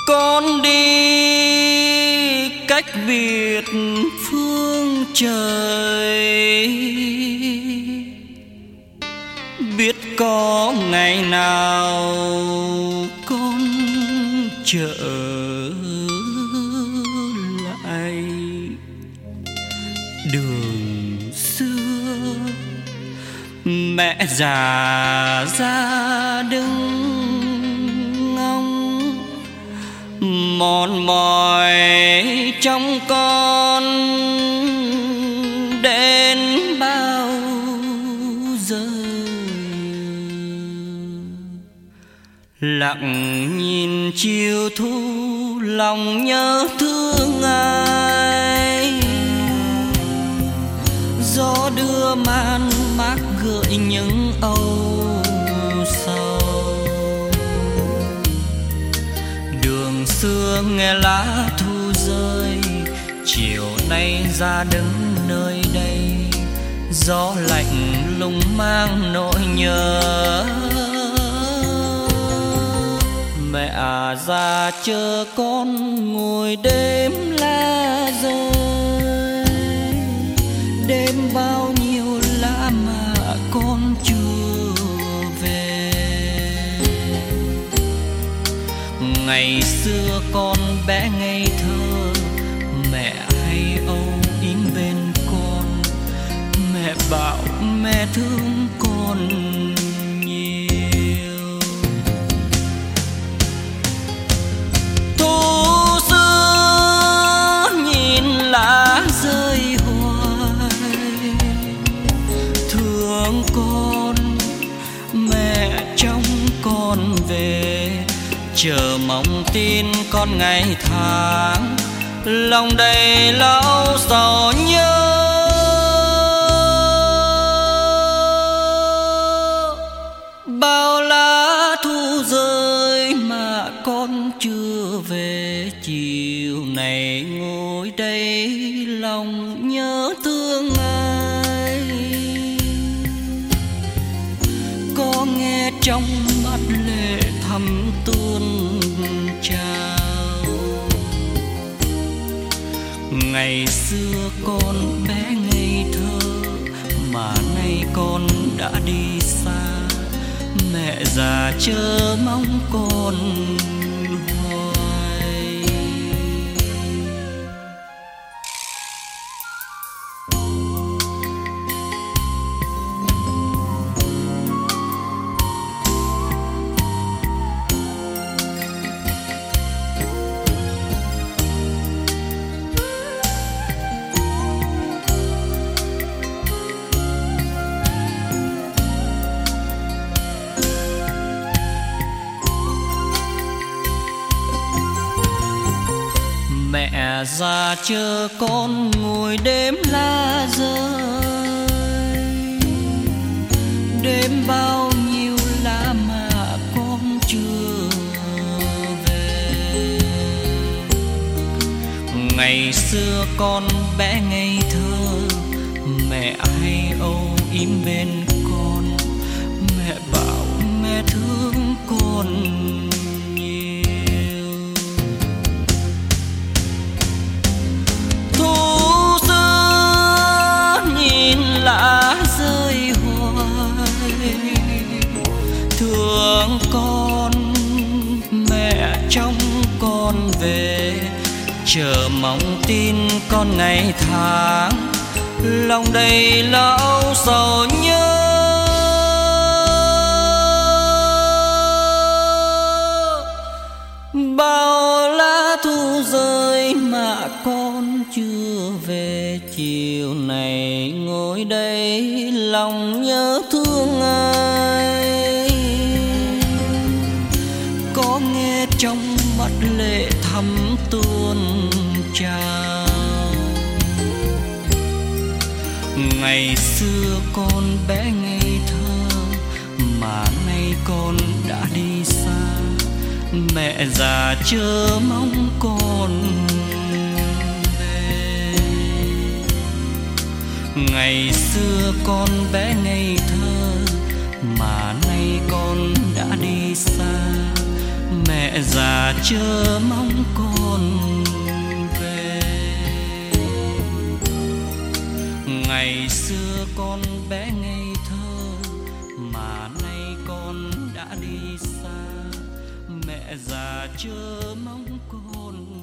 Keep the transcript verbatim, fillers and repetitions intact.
Con đi cách biệt phương trời, biết có ngày nào con trở lại đường xưa. Mẹ già ra đứng ngóng mòn mỏi trong con đến bao giờ. Lặng nhìn chiều thu lòng nhớ thương ai, gió đưa man mát gợi những âu sầu. Đường xưa nghe lá thu rơi, chiều nay ra đứng nơi đây, gió lạnh lùng mang nỗi nhớ. Mẹ à ra chờ con ngồi đêm lá rơi, đêm bao nhiêu lá mà con chưa về. Ngày xưa con bé ngây thơ, mẹ hay âu yếm bên con. Mẹ bảo mẹ thương con nhiều. Thu xưa nhìn lá rơi hoài, thương con mẹ trông con về, chờ mong tin con ngày tháng, lòng đầy lâu sầu nhớ. Bao lá thu rơi mà con chưa về, chiều này ngồi đây lòng nhớ thương ai. Có nghe trong mắt lệ thầm tuôn trào. Ngày xưa con bé ngây thơ mà nay con đã đi xa. Mẹ già chờ mong con hoài. Mẹ già chờ con ngồi đêm lá rơi, đêm bao nhiêu lá mà con chưa về. Ngày xưa con bé ngây thơ, mẹ hay âu yếm bên con. Mẹ bảo mẹ thương con nhiều. Thu xưa nhìn lá rơi hoài, thương con mẹ trông con về, chờ mong tin con ngày tháng, lòng đầy lâu sầu nhớ. Bao lá thu rơi mà con chưa về, chiều này ngồi đây lòng nhớ thương ai. Có nghe trong mắt lệ thầm tuôn trào. Ngày xưa con bé ngây thơ mà nay con đã đi xa. Mẹ già chờ mong con về. Ngày xưa con bé ngây thơ mà nay con đã đi xa. Mẹ mẹ già chớ mong con về. Ngày xưa con bé ngây thơ mà nay con đã đi xa, mẹ già chớ mong con